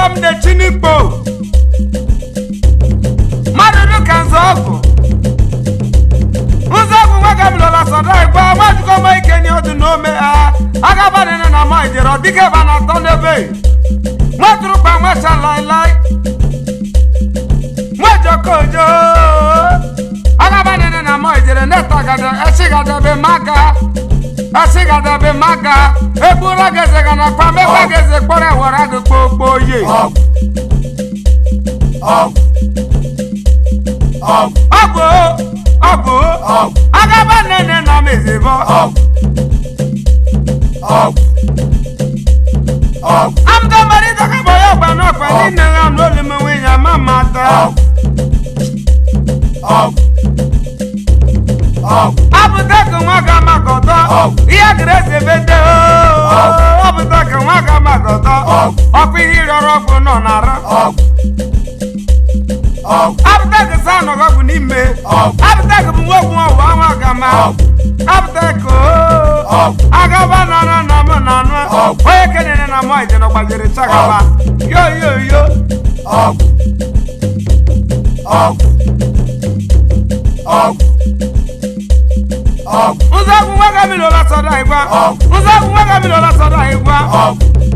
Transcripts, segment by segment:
come the chinipo. Madu can solve. Uzaku Wagamola Sadai, what go make any other no me? Agaban and a mighty or Digavan on the bay. What group and what shall I like? What your cojo? Agaban and a mighty and a cigar de maga. A cigar de maga. A buragas and a pamelagas a pora or a popo ye. Abo, Agaban and a miserable. I'm the Marita Caboya, but not for dinner. I'm rolling away, Mamma. Abutaka Waka Makoto, Yagrese Beto, Abutaka Waka Makoto, Opihiro Ropo Nonara. Abutaka San of Apunime, Abutaka Mwakama, Abutako, Agabana Namana, Waken and a might and a Bagari Sagaba. Uzaku Wagamilo Sadaiwa, Uzaku Wagamilo Sadaiwa,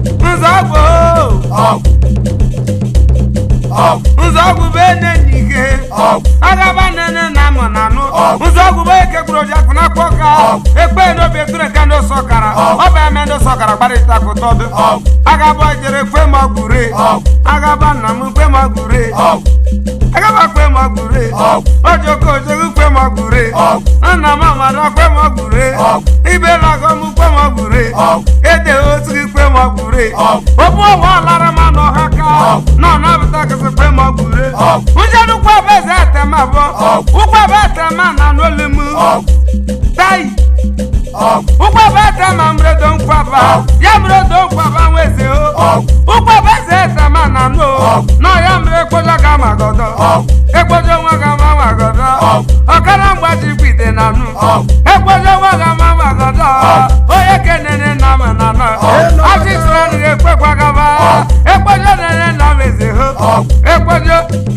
Uzaku Benenike, Agabana Namanano, Uzaku Beke Project Napoka, a pen of a Trekando Sokara, Obamendo Sokara, Baritaco Todo, Agabajere Femagure, Agabana Mupemagure, Agabakemagure, Ojoko Femagure, Anna Mama Femagure, Ibela Gomupemagure, Ede Osi Femagure, Opo Laramano Haka, no Navatakas Femagure, Ujanu Pabezata Mabo, Upabata Man and Olimu, Tai. Upabata Mamre don't Papa, Yamro don't Papa Wesio, Upabezata Man, no Yamre Kodagama Godo, Equadamagama Godo, Akarambaji with the Nanu, Equadamagama Godo, Oyaken and Namana, Artist running a Pagava, Equadan and Namezio, Equado,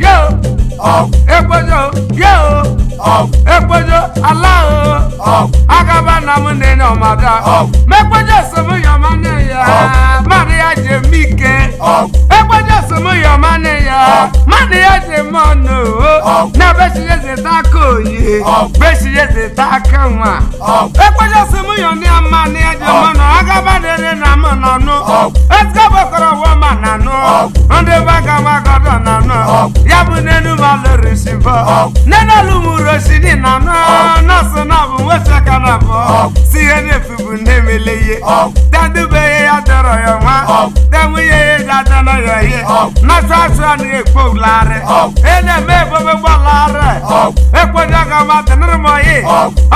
Equado, allow Agabana Munde no matter. Mequaja some of your money, Maria Jamike, Equaja some of your money, Maria Jamono, never she is a taco, but she is a takama. Equaja some of your near money, Agabana and Amano, let's go for a woman, I know, on the Bagamagadana, Yabunenu Malarishiva, Nana Lumurashini, Nana, what's a canapa? See any people name it, then the way I tell you, then we ate another year, not trying to quote Larry, and a map of a ballare, Equadaga Matanamaye,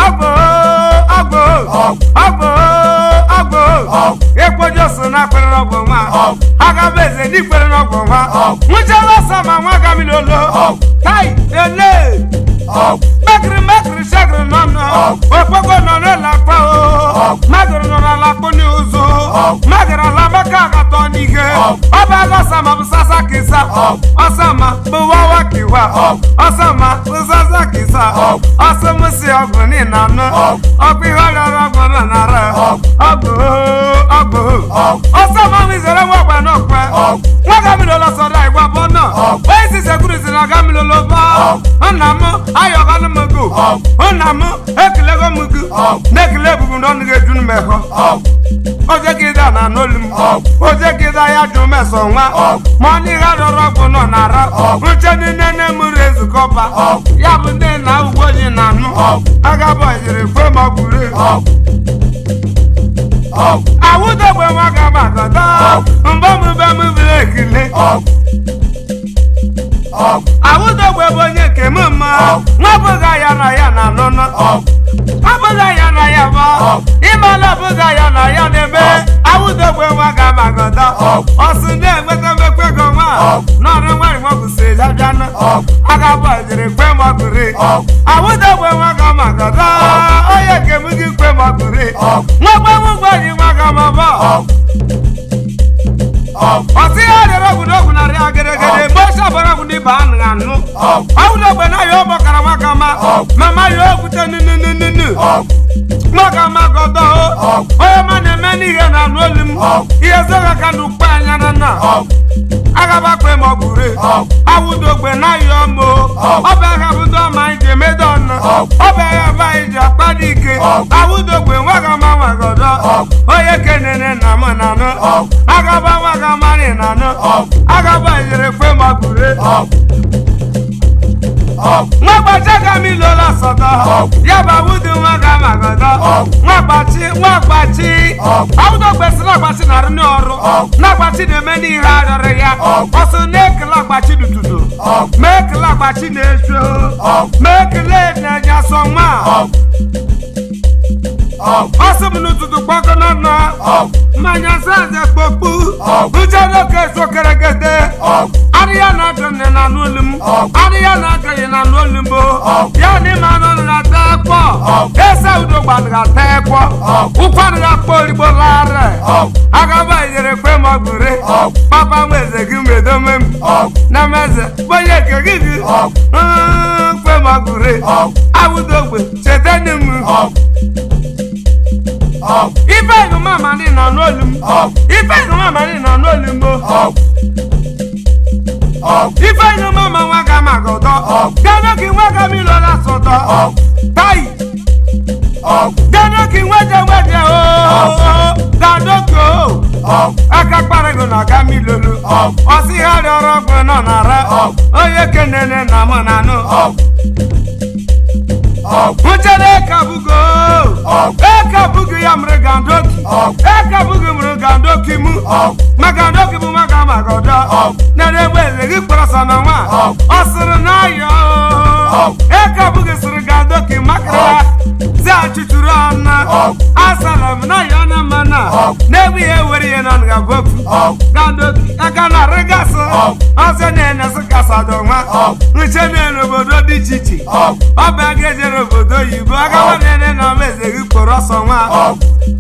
Abo, Equadosan Apple, Agabes, a different of which I lost some Magamilo, Hi, Macri Sagre Nana, Opogo Nana Pao, Magrona Laponiuso, Magra Lamaca Tonique, Obaga Sama Sasakisa, Osama, Buawakiwa, Osama, Sasakisa, Osama Siagunina, Opihala Banana, Osama is a woman, Wagamila Sadai Wabona, where is a cruise in Agamilo Lova, Anamo, Ayoganamugu, Onamo, Eklegomugu, Neklebu don't get to Meho. Ojekida Nolim, Ojekida Yadumesonga, Money had a rock on Nara, Richard Nemures Copa, Yabun now watching Nano, Agaba, Fema I would have been Wagamaka, Bamu Blake. I would have been Kemama, Nabagayana Yana, no, Abagayana Yava, Imala Bugayana Yanebe, I would have been Wagamaka, also then with the Pegoma, not a way to say that Jana, Agaba, the Pemagure, I would have been Wagamaka, oh, yeah, came with you Pemagure, Nobody Wagamaba. Osi ya rogu na ria gere mo shabara gu ni ba anu. Awulo gbe na yo bokara wakama. Mama yo kute nu. Makama godo. Oyo mane meni he na nolim. Iye zoga kanu pa nya na. Agaba pe mo gure. Awudo gbe na yo mo. Oba ga budo ma ije medon. Oba ya ba ije padike. Awudo gbe wakama wagodo. Oye kenene na mo na no. Agaba wakama ni na no. Agaba ire pe mo gure. Mwagbacha mi lola soda. Yaba wudu wakama godo. Mwagbachi. Awudo gbe si lagbachi na ru ni oru. Lagbachi de meni ha rere ya. Oso nek lagbachi dutudo. Make lagbachi na esho. Make le na nya soma. Oso munu tutu kwako na. Manya saze popu. Ujalo ke so keregede. Ariya na done na nulum. Ariya na done na nulumbo. Ya ni mano na tekwo. Esa udo gba na tekwo. Ukwa na polibo lare. Agaba yere pe mo gure. Papa meze gi medom. Na meze boye kegigi. Pe mo gure. Awudo gbe chetenim. Ife no mama ni na nolum. Ife no mama ni na nolum. Ife no mama waka magodo. Gano ki waka mi lola sodo. Tai. Gano ki weje o. Gano go. Aka parego na gami lolu. Osi hali orogbo no na ra. Oye kenene na mo na no. Uchele kabugo. Kabugo ya mregandoki. Kabugo mregandoki mu. Magandoki mu magama godo. Na newe gi prasa na wa. Osuru na yo. Kabugo suru gandoki makra. Za chuturana. Asalam na yo na mana. Newe eweri na ngabofu. Gandoki akana regaso. Asene na sakasa doma. Uchele no bodo di chichi. Obageje obodo yibo agawa nene na meze gi koro sonwa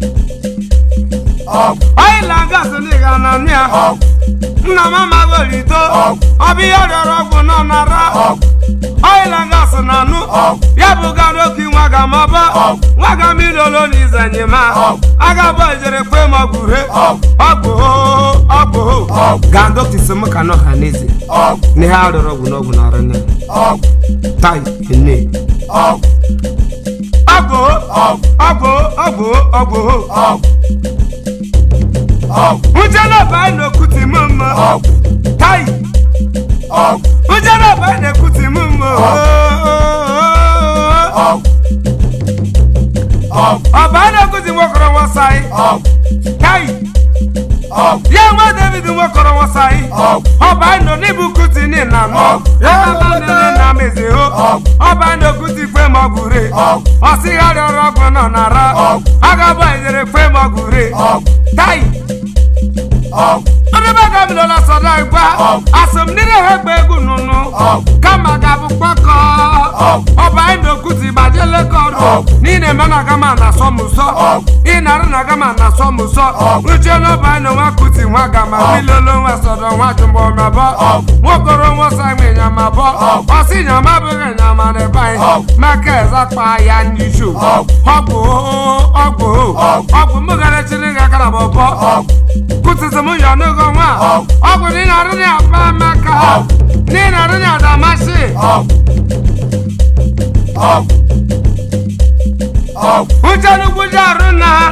ai langa so ni ga na nia na mama golito obi yororo no na ra ai langa so na nu ya buga no ki waga maba waga mi lolo ni zanyema aga bojere kwe magure ogbo gando tisemu kano hanezi ni ha yororo no na ra ne tai ne Abo. Ujana ba no kuti mama. Tai. Ujana ba no kuti mama. Aba no kuti wokoro wasai. Tai. Ya ma David wokoro wasai. Aba no nibu kuti ni na no. Ya ba no na meze ho. Aba no kuti fe magure. Osi hali orogbo no na ra. Agaba ijere fe magure. Tai. Oba ga mi lola soda igba. Asum ni re hegbe egu nunu. Kama ga bu poko. Oba ndo kuti bajele koru. Ni ne mana kama na somuso. Ina na kama na somuso. Uche no ba no wa kuti wa gama. Mi lolo wa soda wa jumbo mabo. Wokoro wo sa mi nyama bo. Osi nyama be nyama ne bai. Makeza pa ya nishu. Ogbo mo ga le chini ga kara bobo. Kuti se mo ya no go wa. Ogbo ni na ru ni apa maka. Ni na ru ni adamashi. Ujanu gujaruna.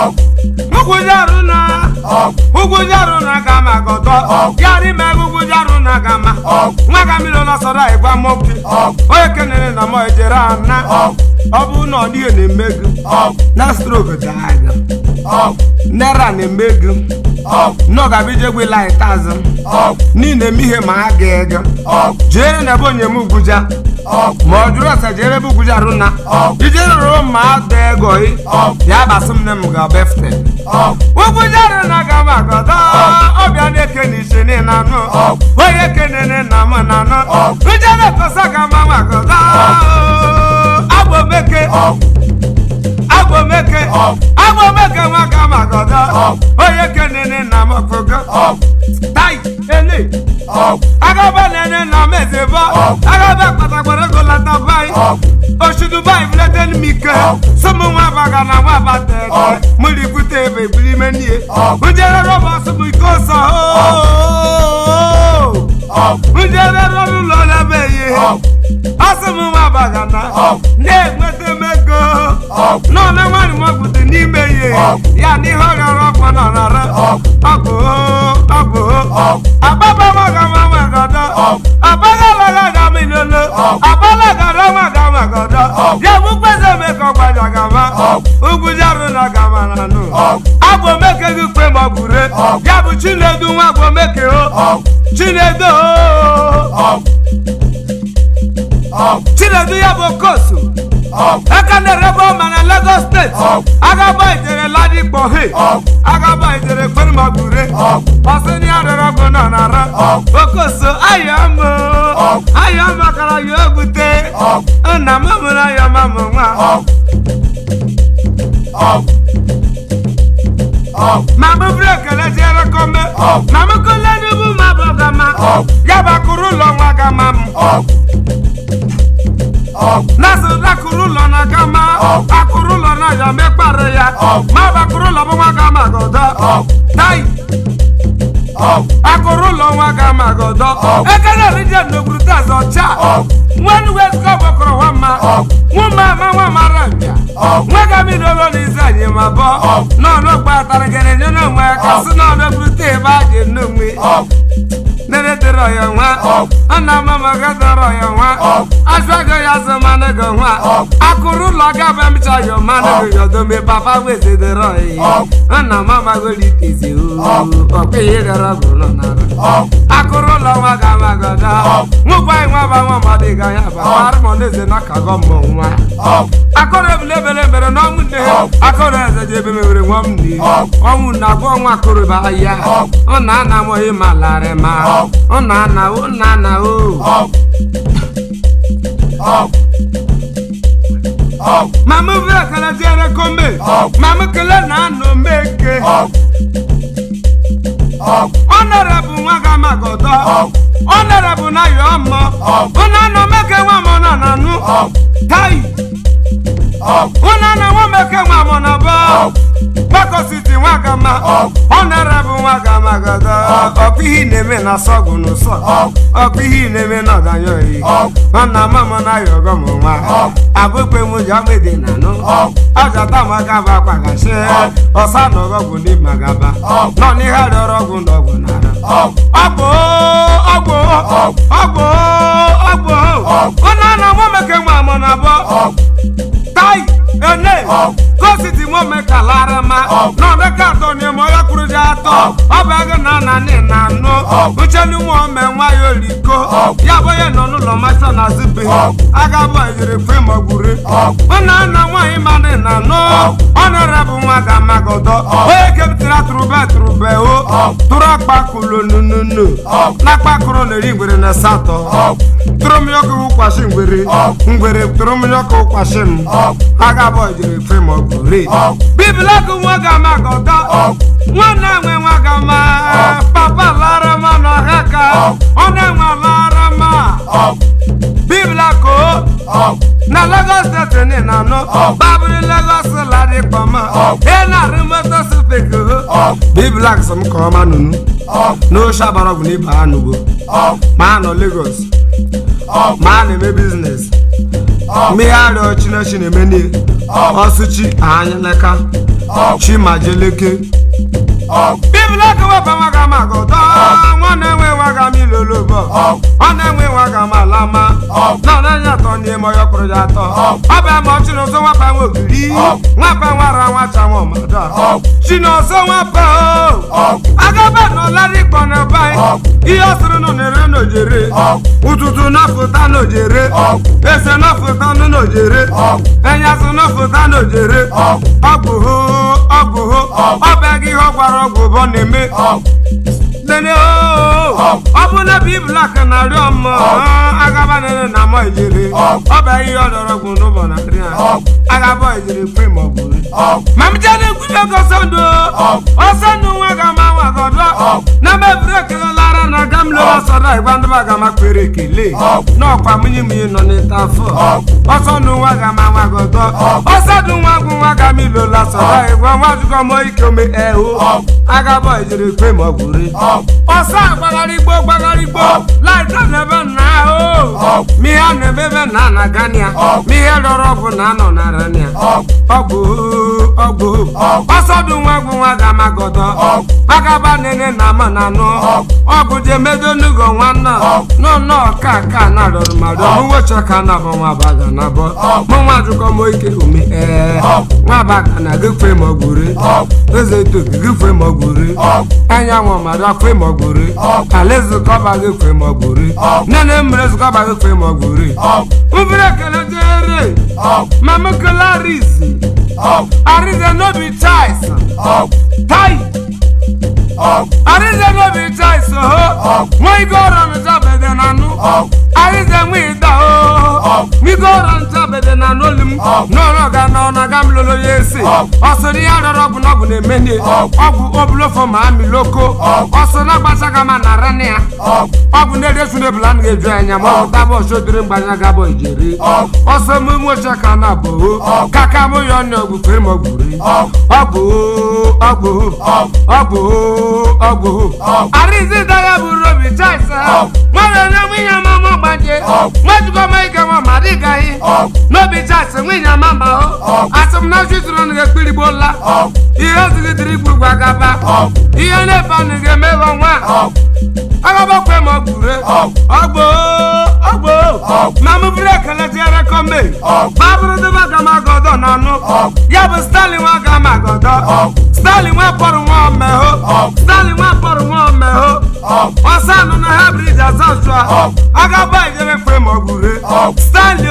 Ugujaruna kama godo. Yari me ugujaruna kama. Mwaga mi lola soda igba moki. Oye kenene na mo ejera na. Obu no ni ene megu. Na stroke daga. Nera ne megu. No ga bije gwe like 1000. Ni ne mihe ma agega. Jere na bonye mu guja. Modura sa jere bu gujaruna. Ijere ro ma dego yi. Ya basum ne mu ga befte. Ugujaruna kama godo. Obia ne keni shene na no. Oye kenene na mo na no. Ujere kosa kama ma godo. Abo meke. Abo meke ma kama godo. Oye kenene na mo kogo. Tai ene agaba nene na mezeba agaba patakwara golata bai oshudu bai bleten mike somo wa baga na wa bate muri kute be bili menie unjere roba somo ikosa unjere roba lo la beye asomo wa baga na ne mete mego no na wani mo kute ni beye ya ni hora roba na na ra ababa magama magada abaga laga minolo abala gara magada ya mupeze meko gbajagama ugujaru na gama nanu agbo meke gpe mabure ya bu chinedu nwa agbo meke o chinedu chinedu ya bu kosu ekane rebo mana Lagos State agaba ijere Ladipo he agaba ijere kperi mabure paseni arara gona nara okoso ayamo kara yobute na mamuna ya mamuma mamu break le jere kombe mamu kole nubu mabogama yaba kuru lo wagama naso akuru lo na kama akuru lo na ya mekpare ya ma ba kuru lo bo wagama godo tai akuru lo wagama godo ekele rije no bruta zo cha when we go bokro wama wuma marabia wega mi no lo ni zanye mabo no gba taragere no ma kasu no bruta ba je no mi nene tero ya wa ana mama ga tero ya wa aswaga ya zamana ga wa akuru lo ga ba mi cha yo mana go do me papa we se tero yi ana mama go li tisi o pe ye ga ra go no na akuru lo wa ga ma ga da mo gba nwa ba nwa ma de ga ya ba ar mo ne ze na ka go mo nwa akuru bele mere no mu de akuru ze je be me were nwa mu ni o mu na go nwa akuru ba ya o na na mo yi malare ma oh nana mama vra kala jere kombe mama kala na no meke honorable waga magodo honorable na yo mo ona no meke wa mo na nu tai ona na wa meke wa mo na ba Bako City wagama honorable wagama gada opihi neme na sogu no so opihi neme na danyo yi ona mama na yogo mo wa abupe mu jamede na no ajata magaba kwagashe osano rogu ni magaba no ni ha rogu nogu na agbo ona na mo meke wa mo na bo tai ene Go City mo meka larama no meka to ni mo ya kuruja to obaga na ni na no uchelu mo me nwa yo liko ya boye no no lo masa na zibe aga bo ejere fe magure ona na nwa imane na no honorable nwa ga magodo oye kebitira trube o tura pa kulo nunu na pa kuro le ngwere na sato trum yo ku kwashi ngwere trum yo ku kwashi aga bo ejere fe magure bibla ku waga magodo wana nwe waga ma papa larama no haka ona nwa larama bibla ko na Lagos State ni na no babri Lagos Ladipo ma ena remoto supeko bibla som ko ma nunu no shabara guni ba nugo ma no Lagos ma na me business me aro chine meni osuchi anya leka chi majeleke bibla ko wa ba waga magodo wana nwe waga mi lolobo ona nwe waga malama na na nya to ni mo yo proja to aba mo chino so wa pa wogiri wa pa wara wa cha mo mada chino so wa pa aga ba no Ladipo na bai iyo suru no nere no jere ututu na futa no jere ese na futa no jere enya so na futa no jere abuho obegi ho gwaro go bo ne me nene o abuna bibla kana ro mo aga ba nene ne na mo ijere oba yi odoro gun no bona ria aga bo ijere pe mo guri mam jale guri ko sondo o sonu wa ga ma wa godo na me break lara na gamlo asara igbandu ba ga ma pere kele no pa munyi no ni tafo o sonu wa ga ma wa godo o sadu wa gun wa ga mi lo la sara igba wa ju ko mo ikome o aga bo ijere pe mo guri o sa gbagarigbo like that never now mi ane bebe na na gania mi hedoro na no na rania ogbu asadu nwagu nwa ga magodo agaba nene na mana no ogbu je medo nugo nwanna no ka na ro mado mu wocha ka na bo nwa baga na bo mu nwa juko mo ike umi nwa baga na gfe mo gbure eze to gfe mo gbure anya nwa mado gfe mo gbure alezu ko ba gfe mo gbure nene mrezu ko ba gfe mo gbure ubire kele jere mama Clarice Arize no be choice tai Arize no be choice we go run job de nanu Arize we da we go run job de nanu lim no ga no na gam lolo yesi osori aroro no bu ne meni obu obulo for ma mi loko osona gbasa ga ma na rania obu ne de sune plan ge ju anya mo ta bo so dire gbanya ga bo ijere oso mu mo chaka na bo kaka mo yo no bu fe mo guri ogbo Arize da ya bu robi chaisa mo na mi ya mama gbaje mo ju ko mai ga mo mari ga yi no bi chaisa mi ya mama o asum na ju tro nge piri bola ihe zigi diri gbu gbagaba ihe ne fa nge me wa nwa agaba kwe mo gure ogbo mamu break la jere come baburu de baga magodo nanu ya bu Stanley wa ga magodo Stanley wa poru wa meho Stanley wa poru wa meho osanu na hybrid azazwa agaba jere kwe mo gure Stanley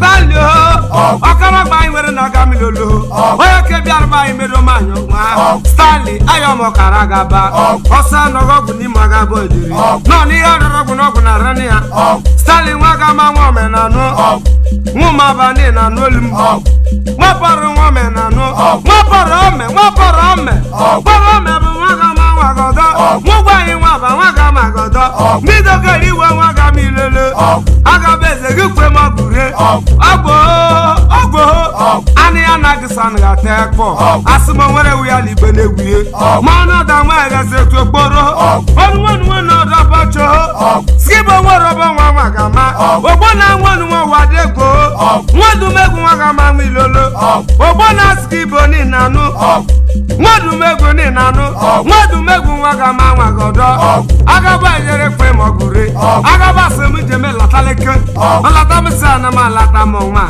okara gba nwere na ga milolo oya ke biar ba imedo manyo nwa Stanley ayo mo karagaba osanu go bu ni magabo jiri no ni aroro bu no bu na rania Stanley wa ga ma nwa me na no nwuma ba ni na no lim mo paru nwa me na no mo paru me bu nwa ga ma nwa godo mo gba yin nwa ba nwa ga ma godo mi do ke ri wa nwa ga mi lele aga beze gi kwe mo gure ogbo ani anagisan ga tekpo asimo nwere wi ali be na ewiye ma no da nwa ga se to gboro onu no da bacho skibo nworo bo nwa ga ma ogbo na nwonu nwa wa degbo nwodu megu nwa ga ma mi lolo ogbo na skibo ni nanu nwodu megu nwa ga ma nwa godo agaba yere kwe mo gure agaba se mi je me lataleke lata mi sa na ma lata mo nwa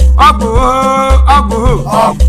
ogbo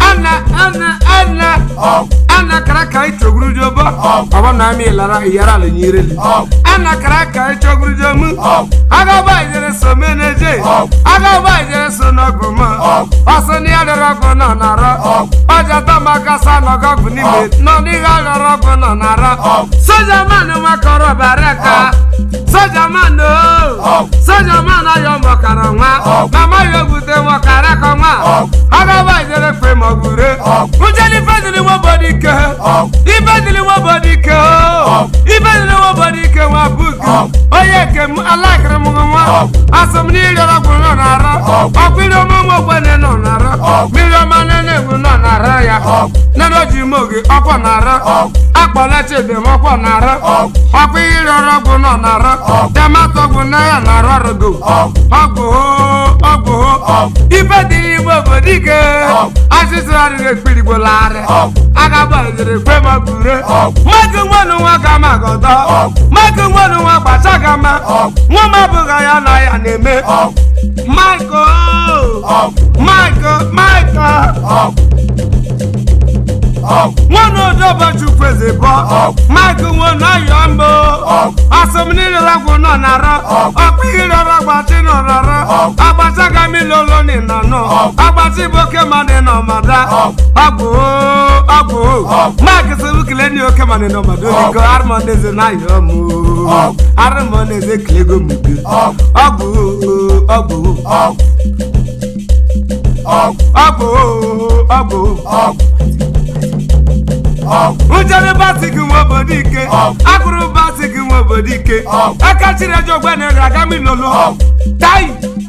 ana karaka ichoguru jobo aba na mi lara yara le nyireli ana karaka ichoguru jomu agaba yere so meneje agaba yere so noguma asani adara ko na nara aja tamaka sa nogogu ni me no ni adara ko na nara soja man ma koro baraka soja man ayo mo karanwa mama yo gute mo karaka nwa agaba yere fe mo gure ujeli fadili wo bodike ibadili wo bodike wa bugu oye ke alakre mo nwa asomni yara ko na nara opiro mo gbene no nara miro manene gu no nara ya nero jimoge opo nara akpole chebe mo po nara opiro rogo no nara demato gu na ya nara rogo ogbo ibadili wo bodike asisira re pirigbo lare agaba jere kwe magure magu nwonu nwa ga magodo magu nwonu nwa gbasaga ma nwa mabuga ya na ya na-eme Michael one double to present Michael one ayambo asomni lagu no nara opiri ragbati no nara abasaga mi lolo ni nano abati boke mane no mada abu Michael sebukile ni oke mane no mada ko Armand is na yomu Armand is klego mugu abu Ujale batiki wobodike, akuru batiki wobodike, akachire jogbe ne ragami lolo. Tai.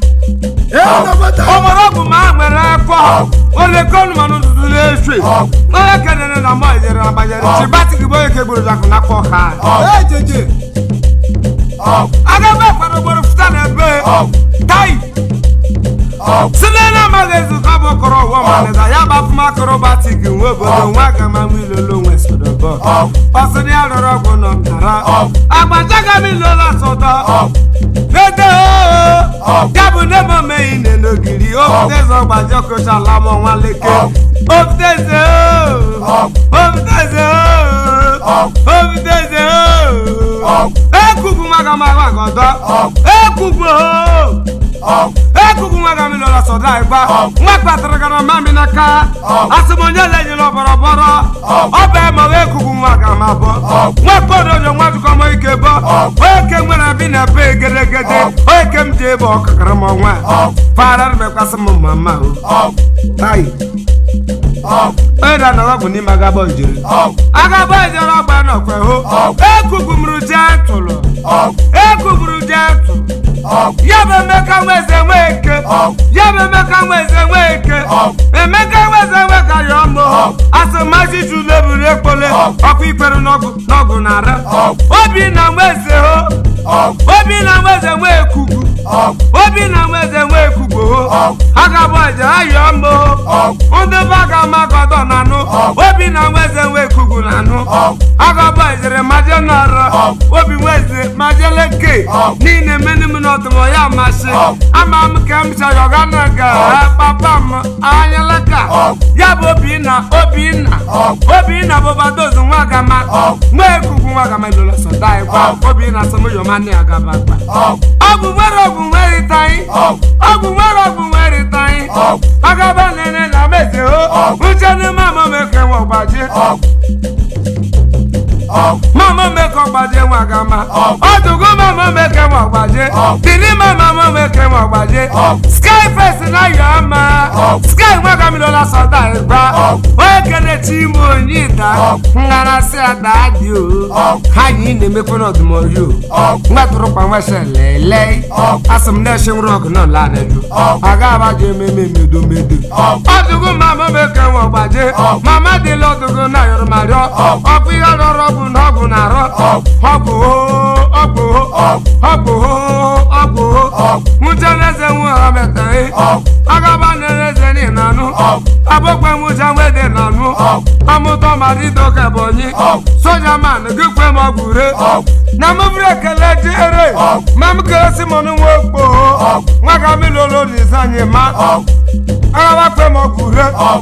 Omorogu ma nwere ko, ole konu manu dudule swe. Ole kenene na mo ejere na bajere, ti batiki boye ke gboro jakun na ko ha. Jeje. Agabe faro gboro futa na be. Tai. Sinena magezu kabo koro wo maneza ya ba fuma koro batiki wobodo nwa gama mi lolo nwe sodobo. Osini aloro go no tara. Agbajaga mi lolo sodo. Nede o. Yabu nebo me ine no giri o tezo gbajoko salamo wan leke. Obteze o. Obteze o. Obteze o. Ekugu magama wa godo. Ekugu o. Ekugu magami lola soda iba. Nwa patragana mami naka. Asimonye leji lo boroboro. Obe mo ekugu magama bo. Nwa kodo jo nwa tuko mo ike bo. Oke mwena bina pe gede gede. Oke mje bo kakara mo nwa. Farar me kwasa mo mama o. Tai. Eda na wabu ni magabo njiri. Agabo njiri ogba no kwe ho. Ekugu mru jantolo. Ekugu mru jantolo. Yabe meka weze weke. Yabe meka weze weke. Emeka weze weka yomo. Asemaji julebure kpole. Oku ikperu nogu nara. Obi na weze ho. Obi na weze wekugu. Obi na weze wekugu ho. Agabo aja yomo. Undu baga magodo nanu. Obi na weze wekugu nanu. Agabo ajere maje nara. Obi weze maje leke. Nine meni mno Tomo ya mashi ama mkemcha yoganaga papa m anyalaka ya bobina obina bobadozu nwagama mwekugu nwagama lolo sodai kwa obina somo yomani agabagba ogu nwere tai agaba nene na meze ho uchene mama meke wogbaje Mama make up baje wagama. Odugo mama make up baje. Tini mama make up baje. Sky face na yama. Sky wagami lola soda egba. Wekene chimo nyita. Ngara se adadi o. Hanyi ne me kono dumo yo. Ngaturu pa wese lele. Asem na shin rock no la nedu. Aga baje me medu. Odugo mama make up baje. Mama de lodugo na yormario. Opi ro Nogu naro, Mujaneze muhamete, Agabaneze ni nanu, Abokwe mujanwede nanu, Amuto marido kebonyi, Soja man, Gukwe magure, Namuvre kele jere, Mamke simonu wokbo, Wakami lolo nizanye ma, Agabakwe magure,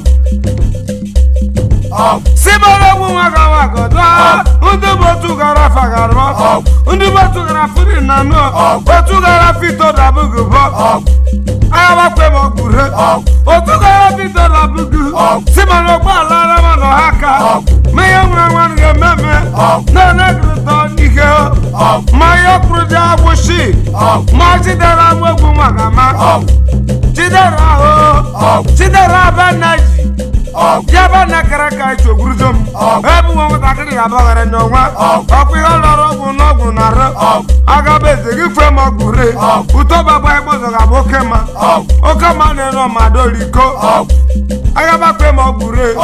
Sibolo wagawagodo, undu botu gara fagarwa, undu botu gara furi nanu, botu gara fito dabugu bo. Ayawa kwe mogure, botu gara fito dabugu. Sibolo kwa lara mano haka, meya mwange meme, nana gruto nike, mayo kruja wushi, majidara mwogu magama, jidara banaji. Yaba na karaka choguruzom ebu won takiri abagare nwa oku loro gun nogun nara agabe zegi fe mogure uto baba egbozo ga bokema okama ne no madoriko agaba pe mogure